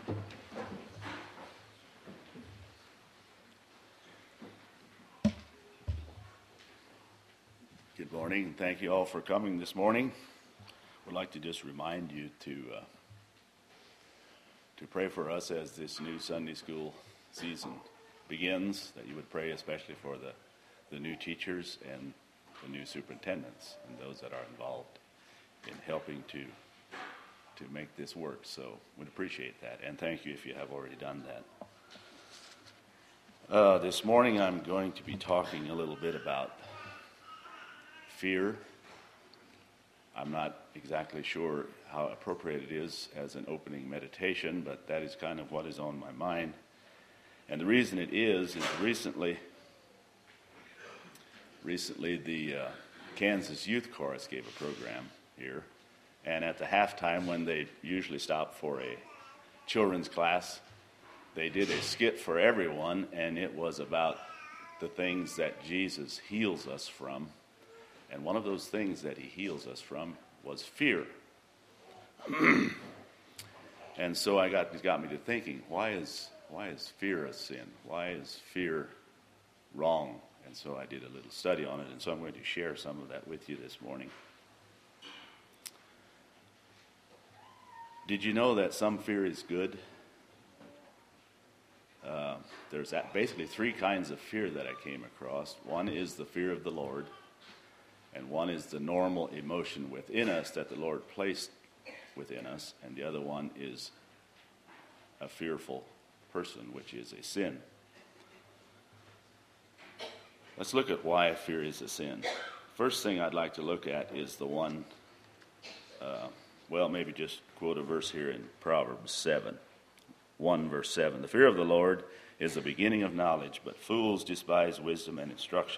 Good morning, and thank you all for coming this morning. We'd like to just remind you to pray for us as this new Sunday school season begins, that you would pray especially for the new teachers and the new superintendents and those that are involved in helping to make this work. So we'd appreciate that, and thank you if you have already done that. This morning I'm going to be talking a little bit about fear. I'm not exactly sure how appropriate it is as an opening meditation, but that is kind of what is on my mind. And the reason it is recently the Kansas Youth Chorus gave a program here. And at the halftime, when they usually stop for a children's class, they did a skit for everyone, and it was about the things that Jesus heals us from. And one of those things that he heals us from was fear. And so it got me to thinking, why is fear a sin? Why is fear wrong? And so I did a little study on it, and so I'm going to share some of that with you this morning. Did you know that some fear is good? There's basically three kinds of fear that I came across. One is the fear of the Lord, and one is the normal emotion within us that the Lord placed within us, and the other one is a fearful person, which is a sin. Let's look at why fear is a sin. First thing I'd like to look at is the one, maybe just quote a verse here in Proverbs 7. 1 verse 7. The fear of the Lord is the beginning of knowledge, but fools despise wisdom and instruction.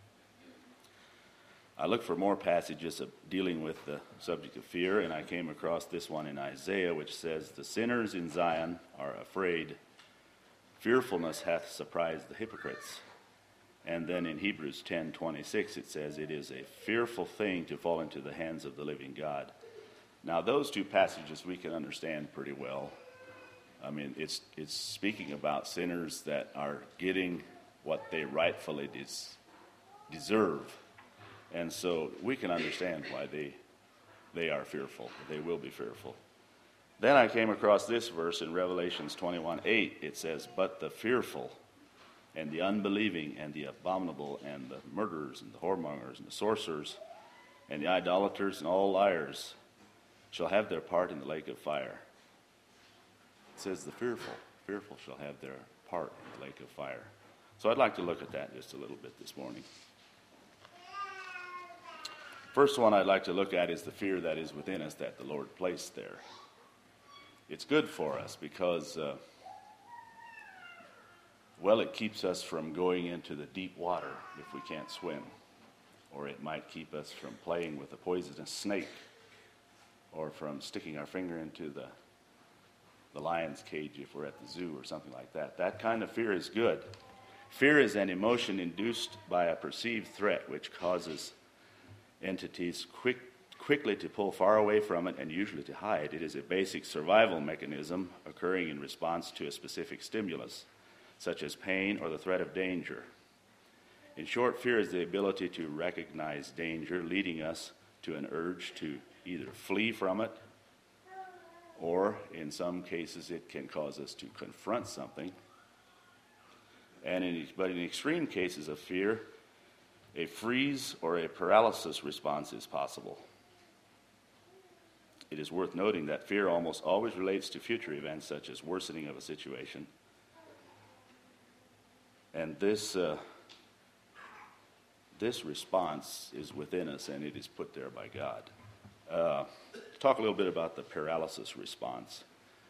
I looked for more passages dealing with the subject of fear, and I came across this one in Isaiah, which says, "The sinners in Zion are afraid. Fearfulness hath surprised the hypocrites." And then in Hebrews 10:26 it says, "It is a fearful thing to fall into the hands of the living God." Now those two passages we can understand pretty well. I mean, it's speaking about sinners that are getting what they rightfully deserve. And so we can understand why they are fearful. They will be fearful. Then I came across this verse in Revelations 21:8. It says, "But the fearful and the unbelieving and the abominable and the murderers and the whoremongers and the sorcerers and the idolaters and all liars shall have their part in the lake of fire." It says the fearful shall have their part in the lake of fire. So I'd like to look at that just a little bit this morning. First one I'd like to look at is the fear that is within us that the Lord placed there. It's good for us because, it keeps us from going into the deep water if we can't swim. Or it might keep us from playing with a poisonous snake, or from sticking our finger into the lion's cage if we're at the zoo or something like that. That kind of fear is good. Fear is an emotion induced by a perceived threat which causes entities quickly to pull far away from it and usually to hide. It is a basic survival mechanism occurring in response to a specific stimulus, such as pain or the threat of danger. In short, fear is the ability to recognize danger, leading us to an urge to either flee from it, or in some cases it can cause us to confront something. But in extreme cases of fear, a freeze or a paralysis response is possible. It is worth noting that fear almost always relates to future events, such as worsening of a situation. And this response is within us, and it is put there by God. Talk a little bit about the paralysis response.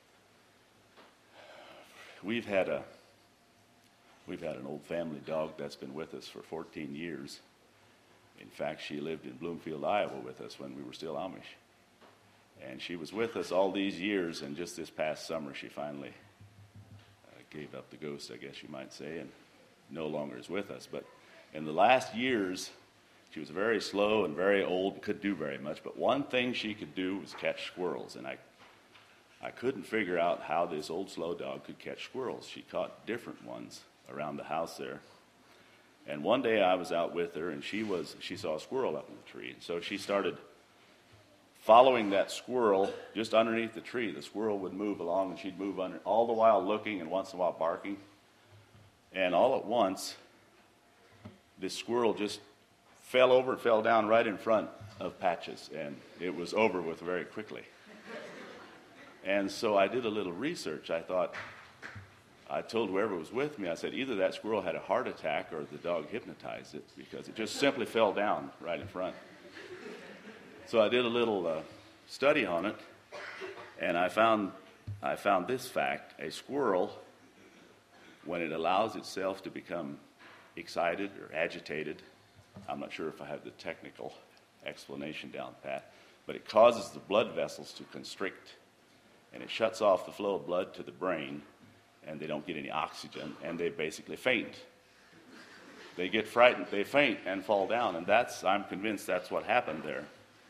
We've had an old family dog that's been with us for 14 years. In fact, she lived in Bloomfield, Iowa with us when we were still Amish. And she was with us all these years, and just this past summer she finally gave up the ghost, I guess you might say, and no longer is with us. But in the last years, she was very slow and very old, couldn't do very much. But one thing she could do was catch squirrels. And I couldn't figure out how this old slow dog could catch squirrels. She caught different ones around the house there. And one day I was out with her, and she saw a squirrel up in the tree. And so she started following that squirrel just underneath the tree. The squirrel would move along, and she'd move under, all the while looking and once in a while barking. And all at once, this squirrel just fell over and fell down right in front of Patches, and it was over with very quickly. And so I did a little research. I told whoever was with me, I said, either that squirrel had a heart attack or the dog hypnotized it, because it just simply fell down right in front. So I did a little study on it, and I found this fact. A squirrel, when it allows itself to become excited or agitated, I'm not sure if I have the technical explanation down pat, but it causes the blood vessels to constrict, and it shuts off the flow of blood to the brain, and they don't get any oxygen, and they basically faint. They get frightened, they faint and fall down, and I'm convinced that's what happened there.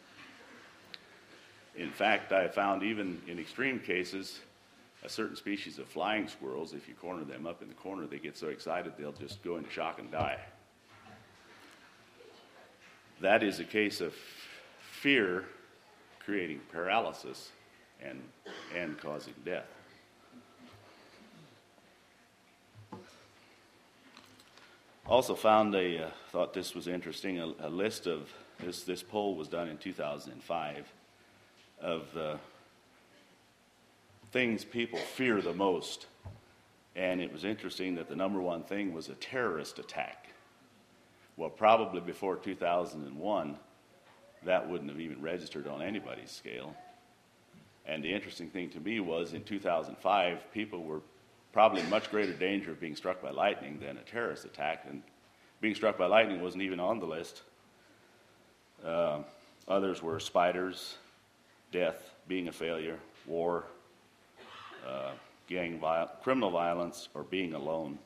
In fact, I found even in extreme cases, a certain species of flying squirrels, if you corner them up in the corner, they get so excited they'll just go into shock and die. That is a case of fear creating paralysis and causing death. Also found thought this was interesting, a list of, this poll was done in 2005, of the things people fear the most. And it was interesting that the number one thing was a terrorist attack. Well, probably before 2001, that wouldn't have even registered on anybody's scale. And the interesting thing to me was in 2005, people were probably in much greater danger of being struck by lightning than a terrorist attack. And being struck by lightning wasn't even on the list. Others were spiders, death, being a failure, war, criminal violence, or being alone.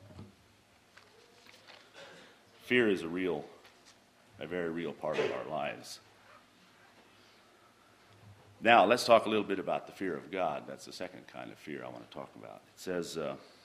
Fear is a very real part of our lives. Now, let's talk a little bit about the fear of God. That's the second kind of fear I want to talk about. It says,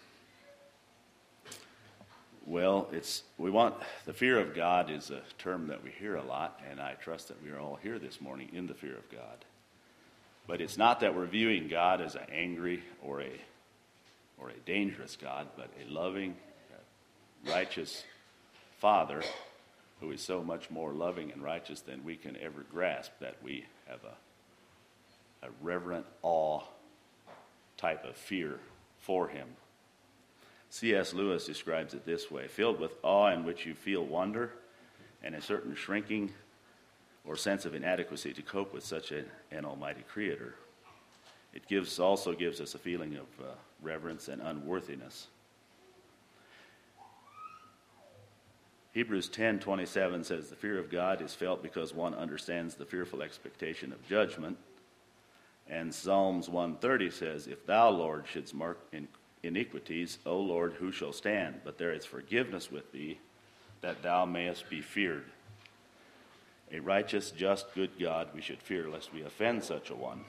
the fear of God is a term that we hear a lot, and I trust that we are all here this morning in the fear of God. But it's not that we're viewing God as an angry or a dangerous God, but a loving, righteous Father who is so much more loving and righteous than we can ever grasp, that we have a reverent awe type of fear for him. C.S. Lewis describes it this way: filled with awe in which you feel wonder and a certain shrinking or sense of inadequacy to cope with such an almighty creator. It also gives us a feeling of reverence and unworthiness. Hebrews 10:27 says, the fear of God is felt because one understands the fearful expectation of judgment. And Psalms 130 says, if thou, Lord, shouldst mark iniquities, O Lord, who shall stand? But there is forgiveness with thee, that thou mayest be feared. A righteous, just, good God we should fear, lest we offend such a one.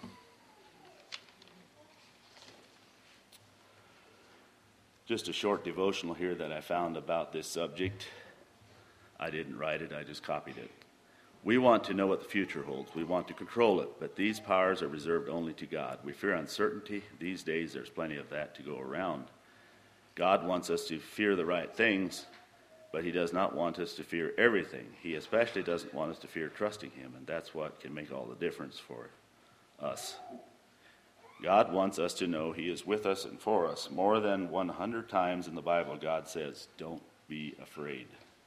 Just a short devotional here that I found about this subject. I didn't write it, I just copied it. We want to know what the future holds. We want to control it, but these powers are reserved only to God. We fear uncertainty. These days there's plenty of that to go around. God wants us to fear the right things, but he does not want us to fear everything. He especially doesn't want us to fear trusting him, and that's what can make all the difference for us. God wants us to know he is with us and for us. More than 100 times in the Bible, God says, don't be afraid.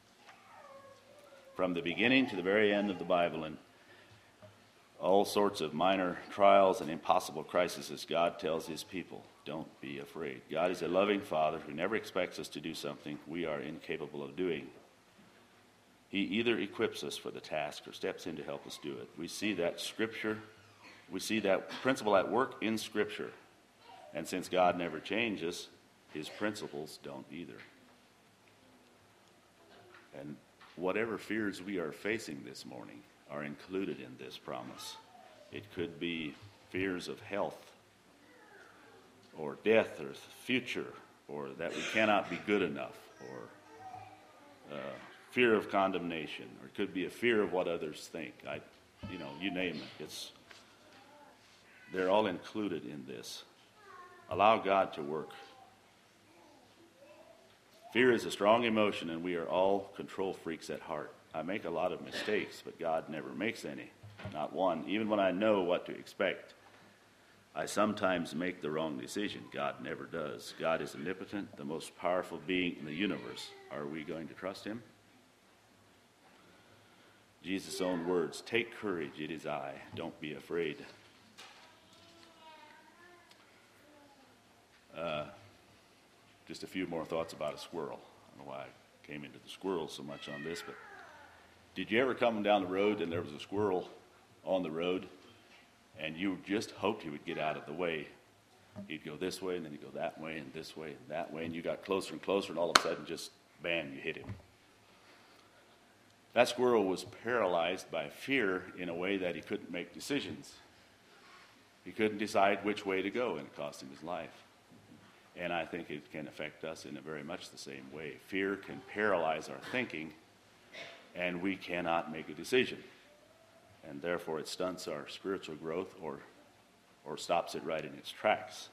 From the beginning to the very end of the Bible, and all sorts of minor trials and impossible crises, God tells his people, don't be afraid. God is a loving Father who never expects us to do something we are incapable of doing. He either equips us for the task or steps in to help us do it. We see that principle at work in Scripture. And since God never changes, his principles don't either. And whatever fears we are facing this morning are included in this promise. It could be fears of health, or death or future, or that we cannot be good enough, or fear of condemnation, or it could be a fear of what others think. You name it. They're all included in this. Allow God to work. Fear is a strong emotion, and we are all control freaks at heart. I make a lot of mistakes, but God never makes any, not one. Even when I know what to expect, I sometimes make the wrong decision. God never does. God is omnipotent, the most powerful being in the universe. Are we going to trust him? Jesus' own words, take courage, it is I. Don't be afraid. Just a few more thoughts about a squirrel. I don't know why I came into the squirrels so much on this, but did you ever come down the road and there was a squirrel on the road and you just hoped he would get out of the way? He'd go this way and then he'd go that way and this way and that way, and you got closer and closer, and all of a sudden just bam, you hit him. That squirrel was paralyzed by fear in a way that he couldn't make decisions. He couldn't decide which way to go, and it cost him his life. And I think it can affect us in a very much the same way. Fear can paralyze our thinking, and we cannot make a decision. And therefore it stunts our spiritual growth or stops it right in its tracks.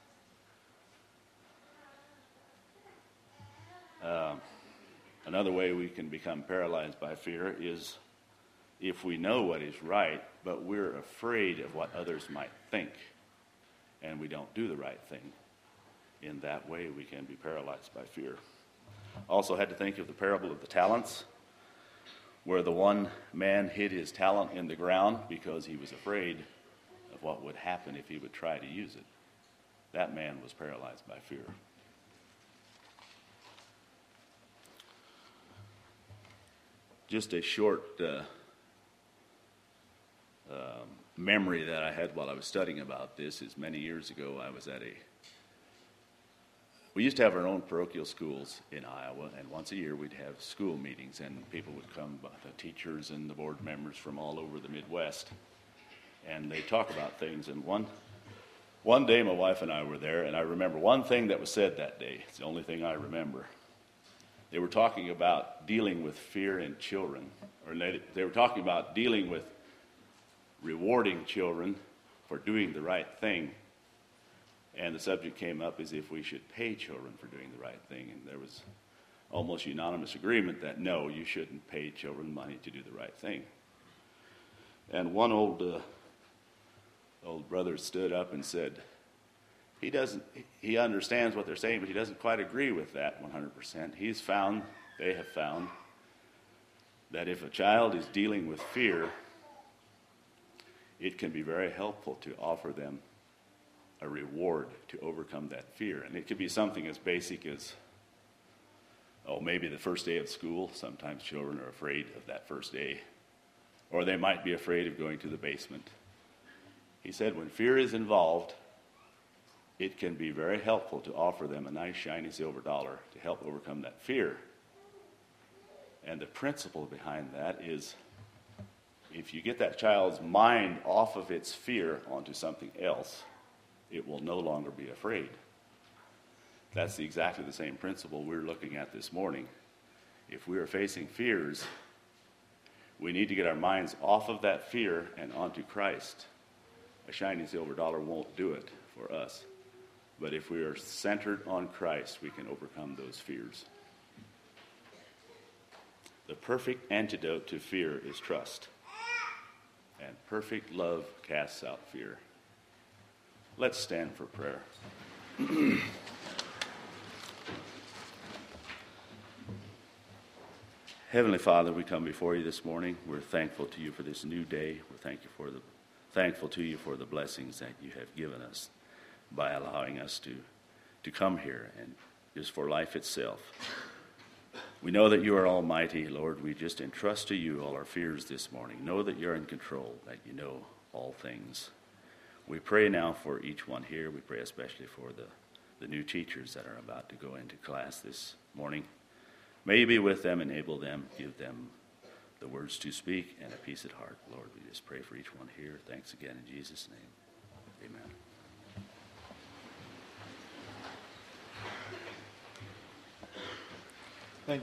Another way we can become paralyzed by fear is if we know what is right, but we're afraid of what others might think, and we don't do the right thing. In that way, we can be paralyzed by fear. Also had to think of the parable of the talents, where the one man hid his talent in the ground because he was afraid of what would happen if he would try to use it. That man was paralyzed by fear. Just a short memory that I had while I was studying about this is many years ago I was we used to have our own parochial schools in Iowa, and once a year we'd have school meetings, and people would come, the teachers and the board members from all over the Midwest, and they talk about things. And one day my wife and I were there, and I remember one thing that was said that day. It's the only thing I remember. They were talking about dealing with fear in children, or they were talking about dealing with rewarding children for doing the right thing. And the subject came up as if we should pay children for doing the right thing. And there was almost unanimous agreement that no, you shouldn't pay children money to do the right thing. And one old brother stood up and said, he understands what they're saying, but he doesn't quite agree with that 100%. They have found that if a child is dealing with fear, it can be very helpful to offer them a reward to overcome that fear. And it could be something as basic as, maybe the first day of school. Sometimes children are afraid of that first day. Or they might be afraid of going to the basement. He said when fear is involved, it can be very helpful to offer them a nice shiny silver dollar to help overcome that fear. And the principle behind that is if you get that child's mind off of its fear onto something else, it will no longer be afraid. That's exactly the same principle we're looking at this morning. If we are facing fears, we need to get our minds off of that fear and onto Christ. A shiny silver dollar won't do it for us. But if we are centered on Christ, we can overcome those fears. The perfect antidote to fear is trust. And perfect love casts out fear. Let's stand for prayer. Heavenly Father, we come before you this morning. We're thankful to you for this new day. We're thankful to you for the blessings that you have given us by allowing us to come here and just for life itself. We know that you are almighty, Lord. We just entrust to you all our fears this morning. Know that you're in control, that you know all things. We pray now for each one here. We pray especially for the new teachers that are about to go into class this morning. May you be with them, enable them, give them the words to speak and a peace at heart. Lord, we just pray for each one here. Thanks again in Jesus' name.